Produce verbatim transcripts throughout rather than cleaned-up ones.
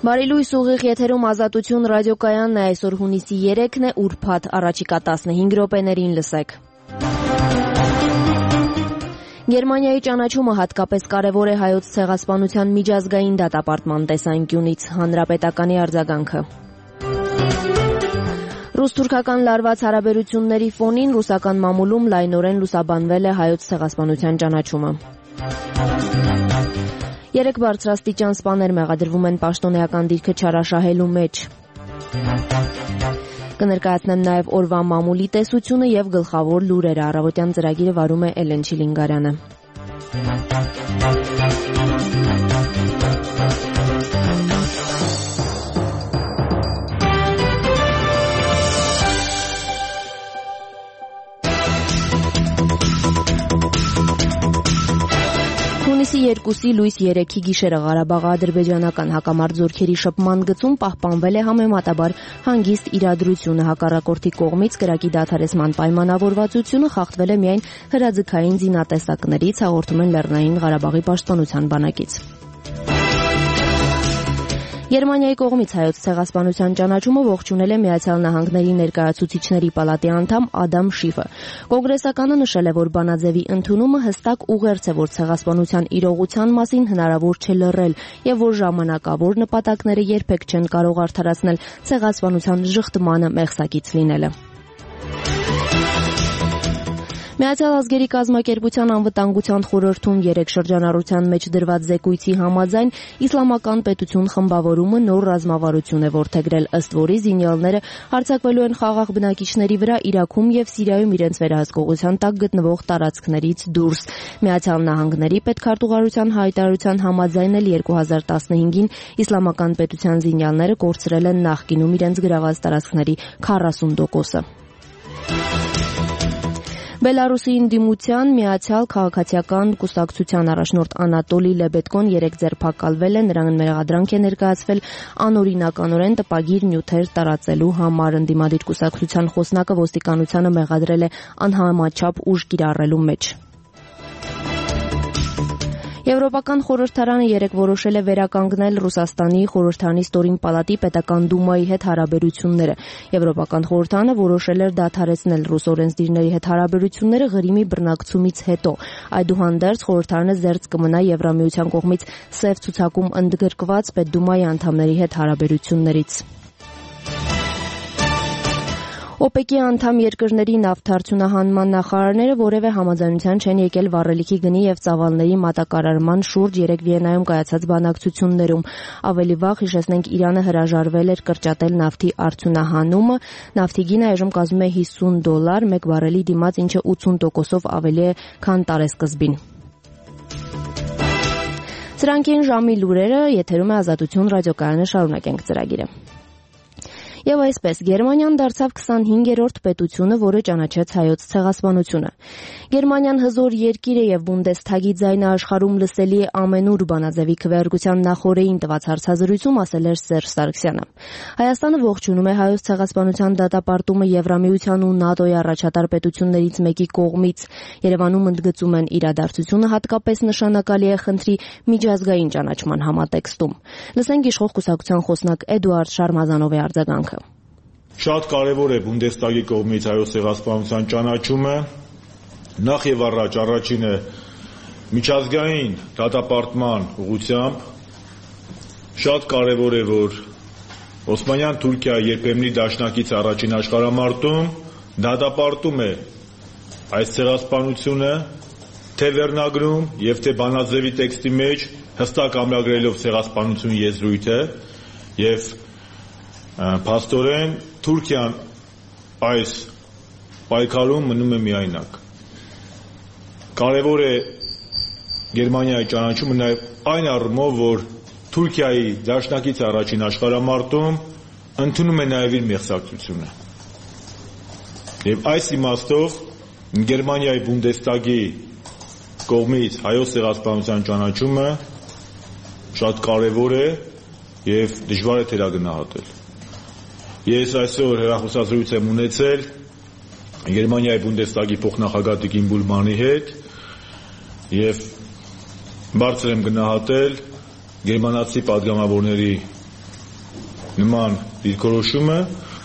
Բարի լույս ուղիղ եթերում Ազատություն ռադիոկայանն է, այսօր հունիսի երեքն է, ուրբաթ, առաջիկա տասնհինգ րոպեներին լսեք։ Գերմանիայի ճանաչումը հատկապես կարևոր է հայոց ցեղասպանության միջազգային դատապարտման տեսանկյունից, հանրապետականի արձագանքը։ Ռուս-թուրքական լարված հարաբերությունների ֆոնին ռուսական մամուլում լայնորեն լուսաբանվել է հայոց ցեղասպանության ճանաչումը։ Երեք բարձրաստիճան սպաներ մեղադրվում են պաշտոնեական դիրքը չարաշահելու մեջ։ Կներկայացնեմ նաև օրվա մամուլի տեսությունը եւ գլխավոր լուրերը։ Առավոտյան ծրագիրը վարում է Էլեն Չիլինգարյանը։ Հունիսի երկուսի լույս երեքի գիշերը Ղարաբաղ-ադրբեջանական հակամարտ զորքերի շփման գծում պահպանվել է համեմատաբար հանգիստ իրադրությունը, հակառակորդի կողմից կրակի դադարեցման պայմանավորվածությունը խախտվել է միայն հրաձգային զինատեսակներից, հաղորդում են Լեռնային Ղարաբաղի պաշտպանության բանակից։ Գերմանիայի կողմից հայոց ցեղասպանության ճանաչումը ողջունել է Միացյալ Նահանգների ներկայացուցիչների պալատի անդամ Ադամ Շիֆը։ Կոնգրեսականը նշել է, որ բանաձևի ընդունումը հստակ ուղերձ է, որ ցեղասպանության իրողության մասին հնարավոր չէ լռել եւ որ ժամանակավոր նպատակները երբեք չեն կարող արդարացնել ցեղասպանության ժխտմանը մեղսակից լինելը։ Միացյալ ազգերի կազմակերպության անվտանգության խորհրդում երեք շրջանառության մեջ դրված զեկույցի համաձայն իսլամական պետություն խմբավորումը նոր ռազմավարություն է որդեգրել, ըստ որի զինյալները հարձակվելու են խաղաղ բնակիչների վրա Իրաքում եւ Սիրիայում իրենց վերահսկողության տակ գտնվող տարածքներից դուրս։ Միացյալ Նահանգների պետքարտուղարության հայտարարության համաձայն էլ երկու հազար տասնհինգին իսլամական պետության զինյալները կորցրել են նախկինում իրենց գրաված տարածքների քառասուն տոկոսը։ Բելարուսի ընդդիմության միացյալ քաղաքացիական կուսակցության առաջնորդ Անատոլի Լեբեդկոն երեք ձերբակալվել է, նրան մեղադրանք է ներկայացվել անօրինականորեն տպագիր նյութեր տարածելու համար։ Ընդդիմադիր կուսակցության խոսնակը ոստիկանությանը մեղադրել է անհամաչափ ուժ կիրառելու մեջ։ Եվրոպական խորհրդարանը երեկ որոշել է վերականգնել Ռուսաստանի խորհրդարանի ստորին պալատի պետական դումայի հետ հարաբերությունները։ Եվրոպական խորհրդարանը որոշել էր դադարեցնել ռուս օրենսդիրների հետ հարաբերությունները Ղրիմի բռնակցումից հետո։ Այդուհանդերձ խորհրդարանը զերծ կմնա Եվրամիության կողմից սև ցուցակում ընդգրկված պետդումայի անդամների հետ հարաբերություններից։ օպեկի անդամ երկրների նավթարդյունահանման նախարարները որևէ համաձայնության չեն եկել վառելիքի գնի եւ ծավալների մատակարարման շուրջ երեք Վիեննայում կայացած բանակցություններում։ Ավելի վաղ, հիշեցնենք, Իրանը հրաժարվել էր կրճատել նավթի արդյունահանումը։ Նավթի գինը այժմ կազմում է հիսուն դոլար մեկ վառելի դիմաց, ինչը ութսուն տոկոսով ավելի է, քան տարեսկզբին։ Սրանք են ժամի լուրերը, եթերում է Ազատություն ռադիոկայանը, շարունակենք ծրագիրը։ Եվ այսպես, Գերմանիան դարձավ քսանհինգերորդ պետությունը, որը ճանաչեց հայոց ցեղասպանությունը։ Գերմանիան հզոր երկիր է եւ Բունդեսթագի ձայնը աշխարհում լսելի է ամենուր, բանաձևի քվեարկության նախորդին տված հարցազրույցում ասել էր Սերժ Սարգսյանը։ Հայաստանը ողջունում է հայոց ցեղասպանության դատապարտումը Եվրամիության ու ՆԱՏՕ-ի առաջատար պետություններից մեկի կողմից։ Երևանում ընդգծում են իրադարձությունը հատկապես նշանակալի է խնդրի միջազգային ճանաչման համատեքստում։ Լսենք իշխող կուսակցության խոսնակ Էդուարդ Շարմազանովի արձագանքը։ Շատ կարևոր է Բունդեստագի կողմից հայոց ցեղասպանության ճանաչումը, նախ եւ առաջ առաջինը միջազգային դատապարտման ուղղությամբ, շատ կարևոր է, որ Օսմանյան Թուրքիայի երբեմնի դաշնակից առաջին աշխարհամարտում դատապարտում է այս ցեղասպանությունը, թե վերնագրում եւ թե բանաձևի տեքստի մեջ հստակ ամրագրելով ցեղասպանություն եզրույթը եւ փաստորեն Թուրքիան այս պայքարում մնում է միայնակ։ Կարևոր է Գերմանիայի ճանաչումը նաև այն առումով, որ Թուրքիայի դաշնակից առաջին աշխարհամարտում ընդունում է նաև իր մեղսակցությունը։ Եվ այս իմաստով Գերմանիայի Բունդեստագի կողմից հայոց ցեղասպանության ճանաչումը շատ կարևոր է եւ դժվար է թերագնահատել։ Ես այսօր հեռախոսազրույց եմ ունեցել Գերմանիայի Բունդեստագի փոխնախագահ Տիկին Բուլմանի հետ եւ բարձր եմ գնահատել գերմանացի պատգամավորների նման դիրքորոշումը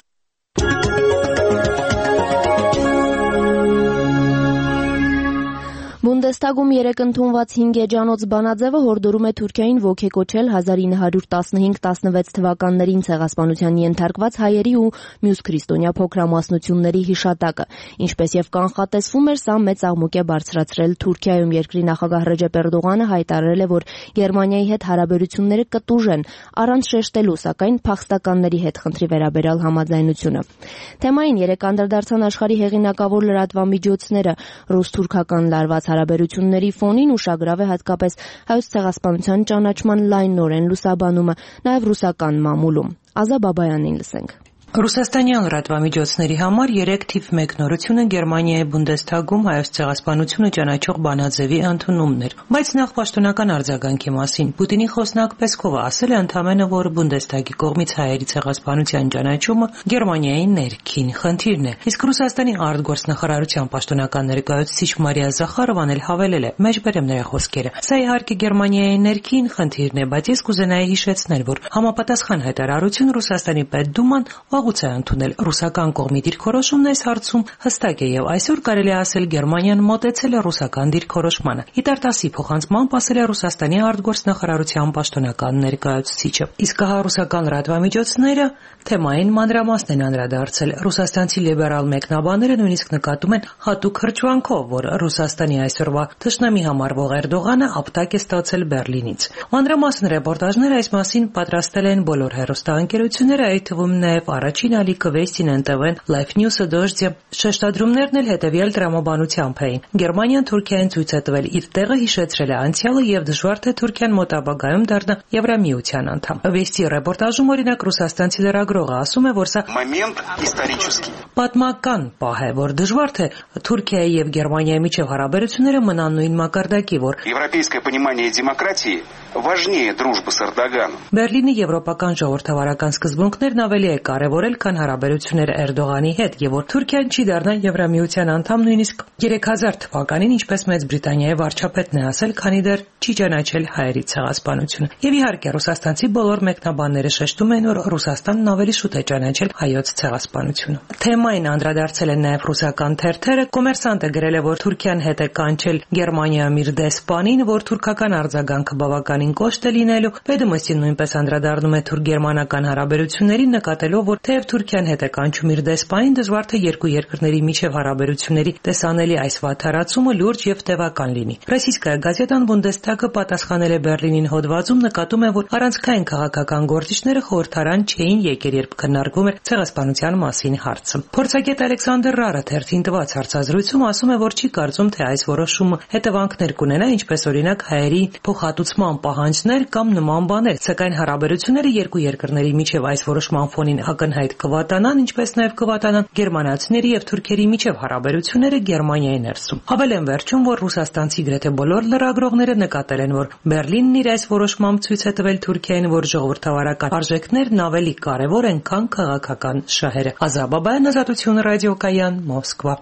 Բունդեստագում երեկ ընդունված հինգ էջանոց բանաձևը հորդորում է Թուրքիային ոգեկոչել հազար ինը հարյուր տասնհինգ տասնվեց թվականներին ցեղասպանության ենթարկված հայերի ու մյուս քրիստոնյա փոքրամասնությունների հիշատակը, ինչպես եւ կանխատեսվում էր, սա մեծ աղմուկ է բարձրացրել Թուրքիայում։ Երկրի նախագահ Ռեջեփ Էրդողանը հայտարարել է, որ Գերմանիայի հետ հարաբերությունները կտուժեն, առանց շեշտելու, սակայն փախստականների հետ խնդրի վերաբերյալ համաձայնությունը։ Թեմային երեկ անդրադարձան աշխարհի հեղինակավոր լրատվամիջոցները, ռուս-թուրքական լարված հարաբերությունների ֆոնին ուշագրավ է հատկապես հայոց ցեղասպանության ճանաչման լայնորեն լուսաբանումը, նաև ռուսական մամուլում։ Ազա Բաբայանին լսենք։ Ռուսաստանյան լրատվամիջոցների համար երեք թիվ մեկ նորությունը Գերմանիայի Բունդեստագում հայոց ցեղասպանությունը ճանաչող բանաձևի ընդունումն էր, բայց նախ պաշտոնական արձագանքի մասին Պուտինի խոսնակ Պեսկովը ասել է ընդամենը, որ Բունդեստագի կողմից հայերի ցեղասպանության ճանաչումը Գերմանիայի ներքին խնդիրն է, իսկ Ռուսաստանի արտգործնախարարության պաշտոնական ներկայացուցիչ Մարիա Զախարովան էլ հավելել է, մեջբերեմ նրա խոսքերը. Սա իհարկե Գերմանիայի ներքին խնդիրն է, բայց ես կուզենայի հիշեցնել, որ համապատասխան հայտարարություն Ռուսաստանի Պետդուման վաղուց է ընդունել ռուսական կողմի դիրքորոշումն այս հարցում հստակ է եւ այսօր կարելի է ասել Գերմանիան մոտեցել է ռուսական դիրքորոշմանը։ Իտարտասի փոխանցմամբ ասել է Ռուսաստանի արտգործնախարարության պաշտոնական ներկայացուցիչը։ Իսկ հա ռուսական լրատվամիջոցները թեմային մանրամասն են անդրադարձել։ Ռուսաստանցի լիբերալ մեկնաբանները նույնիսկ նկատում են հատուկ հրճվանքով, որ Ռուսաստանի այսօրվա թշնամի համարվող Էրդողանը ապտակ է ստացել Բերլինից։ Մանրամասն ռեպորտաժները այս մասին պատրաստել են բոլոր հեռուստաընկերությունները, այդ թվում նաեւ Առաջին ալիքը Վեստին են տվեն Life News-ը դոժձե շեշտադրումներն էլ հետևյալ տրամաբանությամբ էին։ Գերմանիան Թուրքիային ցույց է տվել իր տեղը, հիշեցրել է անցյալը եւ դժվար թե Թուրքիան մոտ ապագայում դառնա Եվրամիության անդամ։ Վեստի ռեպորտաժում օրինակ ռուսաստանցի լրագրողը ասում է, որ սա момент исторический։ Պատմական պահ է, որ դժվար թե Թուրքիայի եւ Գերմանիայի միջև հարաբերությունները մնան նույն մակարդակի, որ Европейское понимание демократии важнее дружбы с Эрдоганом։ Բերլինի եվրոպական ժողովրդավարական սկզբունքներն ավելի է կարևորել, քան հարաբերությունները Էրդողանի հետ, եւ որ Թուրքիան չի դառնա Եվրամիության անդամ նույնիսկ երեք հազար թվականին, ինչպես Մեծ Բրիտանիայի վարչապետն է ասել, քանի դեռ չի ճանաչել հայերի ցեղասպանությունը։ Եվ իհարկե ռուսաստանցի բոլոր մեկնաբանները շեշտում են, որ Ռուսաստանն ավելի շուտ է ճանաչել հայոց ցեղասպանությունը։ Թեմային անդրադարձել են նաեւ ռուսական թերթերը։ Կոմերսանտը գրել է, որ Թուրքիան հետ է կանչել Գերմանիայում իր դեսպանին, որ թուրքական արձագանքը բավականին կոշտ է լինելու։ Վեդոմոստին նույնպես անդրադառնում է թուրք-գերմանական հարաբերություններին, նկատելով, որ թեև Թուրքիան հետ է կանչում իր դեսպանին, դժվար թե երկու երկրների միջև հարաբերությունների տեսանելի այս վատթարացումը լուրջ եւ տևական լինի։ Ռոսիյսկայա գազետան Բունդեստագը պատասխանել է Բերլինին հոդվածում, նկատում է, որ առանցքային քաղաքական գործիչները խորհրդարան չէին եկել, երբ քննարկվում էր ցեղասպանության մասին հարցը։ Փորձագետ Ալեքսանդր Ռարը թերթին տված հարցազրույցում ասում է, որ չի կարծում, թե այս որոշումը հետևանքներ կունենա, ինչպես օրինակ հայերի փոխհատուցման պահանջներ կամ նման բաներ, սակայն հարաբերությունները երկու երկրների միջև այս որոշման ֆոնին ակնհայտ կվատանան, ինչպես նաև կվատանան գերմանացիների եւ թուրքերի միջև հարաբերությունները Գերմանիայի ներսում։ Հավելեմ վերջում, որ ռուսաստանցի գրեթե բոլոր լրագրողները նկատել են, որ Բերլինն իր այս որոշմամբ ցույց է տվել Թուրքիային, որ ժողովրդավարական արժեքներն ավելի կարևոր են, քան քաղաքական շահերը։ Ազա Բաբայան, Ազատություն ռադիոկայան, Մոսկվա։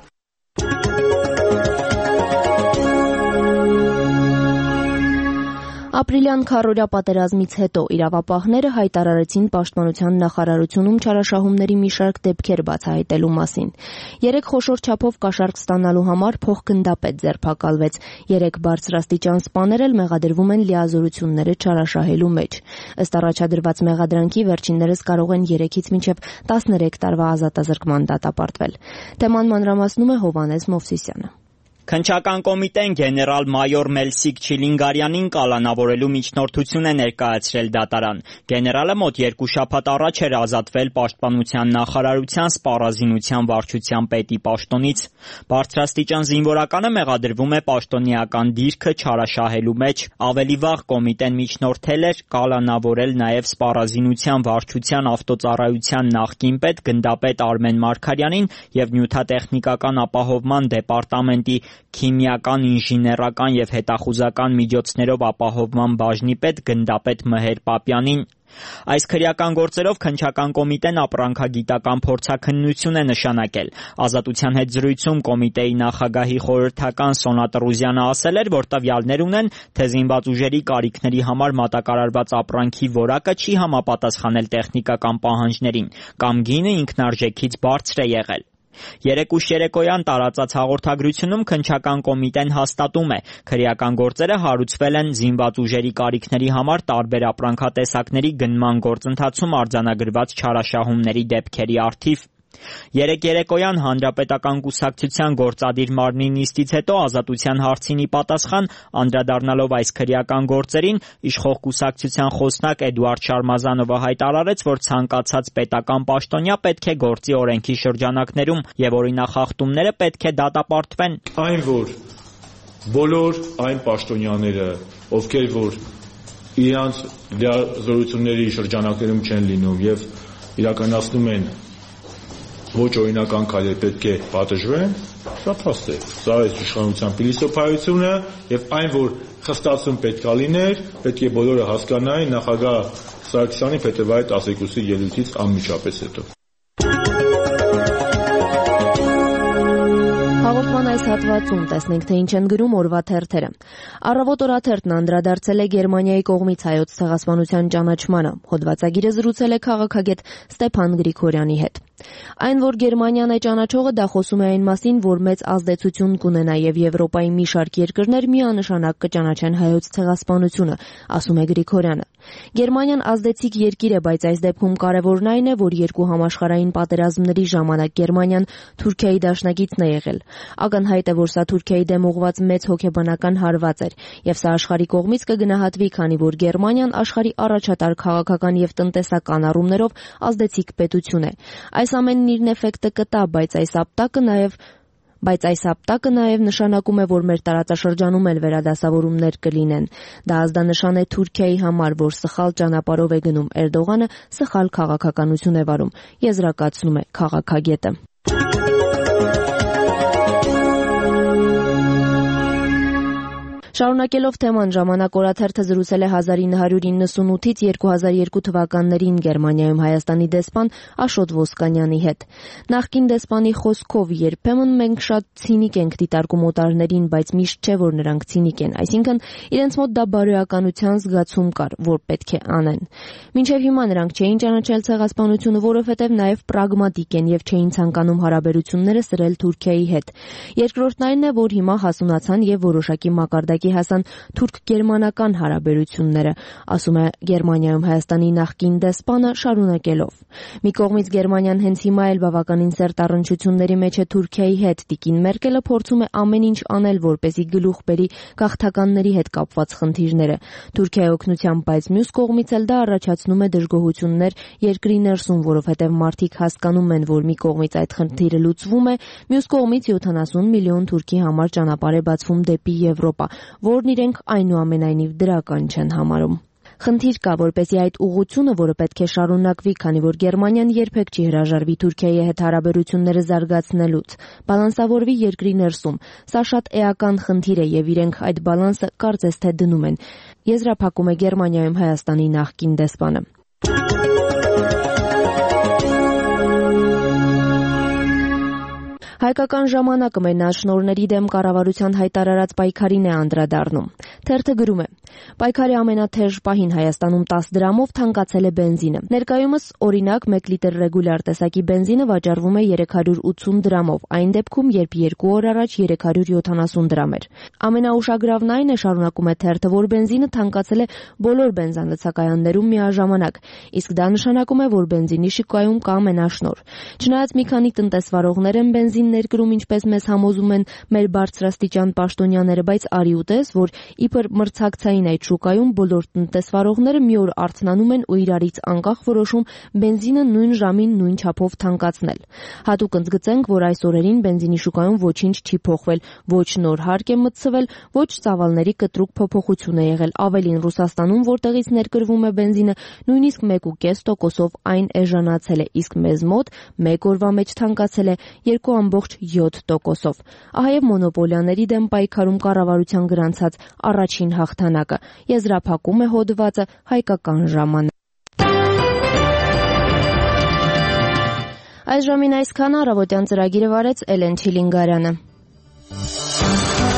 Ապրիլյան քառօրյա պատերազմից հետո իրավապահները հայտարարեցին Պաշտպանության նախարարությունում չարաշահումների մի շարք դեպքեր բացահայտելու մասին։ Երեք խոշոր չափով կաշառք ստանալու համար փոխգնդապետ ձերբակալվեց։ Երեք բարձրաստիճան սպաներ էլ մեղադրվում են լիազորությունները չարաշահելու մեջ։ Ըստ առաջադրված մեղադրանքի վերջիններս կարող են երեքից մինչև տասներեք տարվա ազատազրկման դատապարտվել։ Թեման մանրամասնում է Հովհաննես Մովսիսյանը։ Քննչական կոմիտեն գեներալ-մայոր Մելսիկ Չիլինգարյանին կալանավորելու միջնորդություն է ներկայացրել դատարան։ Գեներալը մոտ երկու շաբաթ առաջ էր ազատվել Պաշտպանության նախարարության սպառազինության վարչության պետի պաշտոնից։ Բարձրաստիճան զինվորականը մեղադրվում է պաշտոնեական դիրքը չարաշահելու մեջ։ Ավելի վաղ կոմիտեն միջնորդել էր կալանավորել նաև սպառազինության վարչության ավտոծառայության նախկին պետ գնդապետ Արմեն Մարգարյանին եւ նյութատեխնիկական ապահովման դեպարտամենտի քիմիական, ինժեներական եւ հետախուզական միջոցներով ապահովման բաժնի պետ գնդապետ Մհեր Պապյանին։ Այս քրեական գործերով քննչական կոմիտեն ապրանքագիտական փորձաքննություն է նշանակել։ Ազատության հետ զրույցում կոմիտեի նախագահի խորհրդական Սոնա Տրուզյանը ասել էր, որ տվյալներ ունեն, թե զինված ուժերի կարիքների համար մատակարարված ապրանքի որակը չի համապատասխանել տեխնիկական պահանջներին, կամ գինը ինքնարժեքից բարձր է եղել։ Երեկուշ երեկոյան տարածած հաղորդագրությունում քննչական կոմիտեն հաստատում է, քրեական գործերը հարուցվել են զինված ուժերի կարիքների համար տարբեր ապրանքատեսակների գնման գործընթացում արձանագրված չարաշահումների դեպքերի առթիվ։ Երեկ երեկոյան Հանրապետական կուսակցության գործադիր մարմնի նիստից հետո ազատության հարցին ի պատասխան անդրադառնալով այս քրեական գործերին, իշխող կուսակցության խոսնակ Էդուարդ Շարմազանովը հայտարարեց, որ ցանկացած պետական պաշտոնյա պետք է գործի օրենքի շրջանակներում եւ օրինախախտումները պետք է դատապարտվեն։ Այն որ բոլոր այն պաշտոնյաները, ովքեր որ իրանց լիազորությունների շրջանակներում չեն լինում եւ իրականացնում են ոչ օրինական քայլեր պետք է պատժվեն, սա փաստ է։ Սա է իշխանության փիլիսոփայությունը եւ այն, որ խստացում պետք է լիներ, պետք է բոլորը հասկանային նախագահ Սարգսյանի փետրվարի տասներկուսի ելույթից անմիջապես հետո։ Հաղորդման այս հատվածում տեսնենք, թե ինչ են գրում օրվա թերթերը։ Առավոտ օրաթերթն անդրադարձել է Գերմանիայի կողմից հայոց ցեղասպանության ճանաչմանը։ Հոդվածագիրը զրուցել է քաղաքագետ Ստեփան Գրիգորյանի հետ։ Այն, որ Գերմանիան է ճանաչողը, դա խոսում է այն մասին, որ մեծ ազդեցություն կունենա եւ Եվրոպայի մի շարք երկրներ միանշանակ կճանաչեն հայոց ցեղասպանությունը, ասում է Գրիգորյանը։ Գերմանիան ազդեցիկ երկիր է, բայց այս դեպքում կարևորն այն է, որ երկու համաշխարհային պատերազմների ժամանակ Գերմանիան Թուրքիայի դաշնակիցն է եղել։ Ակնհայտ է, որ սա Թուրքիայի դեմ ուղղված մեծ հոգեբանական հարված էր, եւ սա աշխարհի կողմից կգնահատվի, քանի որ Գերմանիան աշխարհի առաջատար քաղաքական եւ տնտեսական առումներով ազդեցիկ պետություն է։ Այս ամենն իր էֆեկտը կտա, բայց այս ապտակը նաեւ Բայց այս ապտակը նաև նշանակում է, որ մեր տարածաշրջանում էլ վերադասավորումներ կլինեն։ Դա ազդանշան է Թուրքիայի համար, որ սխալ ճանապարհով է գնում Էրդողանը, սխալ քաղաքականություն է վարում, եզրակացնում է քաղաքագետը։ Շարունակելով թեման, Ժամանակ օրաթերթը զրուցել է հազար ինը հարյուր իննսունութից երկու հազար երկու թվականներին Գերմանիայում Հայաստանի դեսպան Աշոտ Ոսկանյանի հետ։ Նախկին դեսպանի խոսքով երբեմն մենք շատ ցինիկ ենք դիտարկում օտարներին, բայց միշտ չէ, որ նրանք ցինիկ են, այսինքն իրենց մոտ դա բարոյականության զգացում կար, որ պետք է անեն։ Մինչև հիմա նրանք չէին ճանաչել ցեղասպանությունը, որովհետև նաև պրագմատիկ են եւ չէին ցանկանում հարաբերությունները սրել Թուրքիայի հետ։ Երկրորդն այն է, որ հիմա հասունացան եւ որոշակի մակարդակի հասան թուրք-գերմանական հարաբերությունները, ասում է Գերմանիայում Հայաստանի նախկին դեսպանը շարունակելով։ Մի կողմից Գերմանիան հենց հիմա էլ բավականին սերտ առնչությունների մեջ է Թուրքիայի հետ, Տիկին Մերկելը փորձում է ամեն ինչ անել, որպեսզի գլուխ բերի գաղթականների հետ կապված խնդիրները։ Թուրքիայի օգնությամբ, բայց մյուս կողմից էլ դա առաջացնում է դժգոհություններ երկրի ներսում, որովհետև մարդիկ հասկանում են, որ մի կողմից այդ խնդիրը լուծվում է, մյուս կողմից յոթանասուն միլիոն թուրքի համար ճանապարհ է բացվում դեպի Եվրոպա, որն իրենք այնուամենայնիվ դրական չեն համարում։ Խնդիր կա, որպեսզի այդ ուղղությունը, որը պետք է շարունակվի, քանի որ Գերմանիան երբեք չի հրաժարվի Թուրքիայի հետ հարաբերությունները զարգացնելուց, բալանսավորվի երկրի ներսում։ Սա շատ էական խնդիր է եւ իրենք այդ բալանսը կարծես թե դնում են, եզրափակում է Գերմանիայում Հայաստանի նախկին դեսպանը։ Հայկական ժամանակը մենաշնորհների դեմ կառավարության հայտարարած պայքարին է անդրադառնում։ Թերթը գրում է. Պայքարի ամենաթեժ պահին Հայաստանում տասը դրամով թանկացել է բենզինը։ Ներկայումս օրինակ մեկ լիտր ռեգուլյար տեսակի բենզինը վաճառվում է երեք հարյուր ութսուն դրամով, այն դեպքում, երբ երկու օր առաջ երեք հարյուր յոթանասուն դրամ էր։ Ամենաուշագրավն այն է, շարունակում է թերթը, որ բենզինը թանկացել է բոլոր բենզանլցակայաններում միաժամանակ, իսկ դա նշանակում է, որ բենզինի շուկայում կա մենաշնորհ։ Չնայած մի քանի տնտեսվարողներ են բենզին ներկրում, ինչպես մեզ համոզում են մեր բարձրաստիճան պաշտոնյաները, բայց արի ուտես, որ իբր մրցակցային այդ շուկայում բոլոր տնտեսվարողները մի օր արթնանում են ու իրարից անկախ որոշում բենզինը նույն ժամին նույն չափով թանկացնել։ Հատուկ ընդգծենք, որ այս օրերին բենզինի շուկայում ոչինչ չի փոխվել, ոչ նոր հարկ է մտցվել, ոչ ծավալների կտրուկ փոփոխություն է եղել։ Ավելին, Ռուսաստանում, որտեղից ներկրվում է բենզինը, նույնիսկ մեկ կόμμα պենս տոկոսով այն էժանացել է, իսկ մեզ մոտ մեկ օրվա մեջ թանկացել է երկու կόμμα յոթ տոկոսով։ Ահա եւ մոնոպոլիաների դեմ պայքարում կառավարության գրանցած առաջին հաղթանակը, եզրափակում է հոդվածը Հայկական ժամանակ։ Այս ժամին այսքան, առավոտյան ծրագիրը վարեց Էլեն Չիլինգարյանը։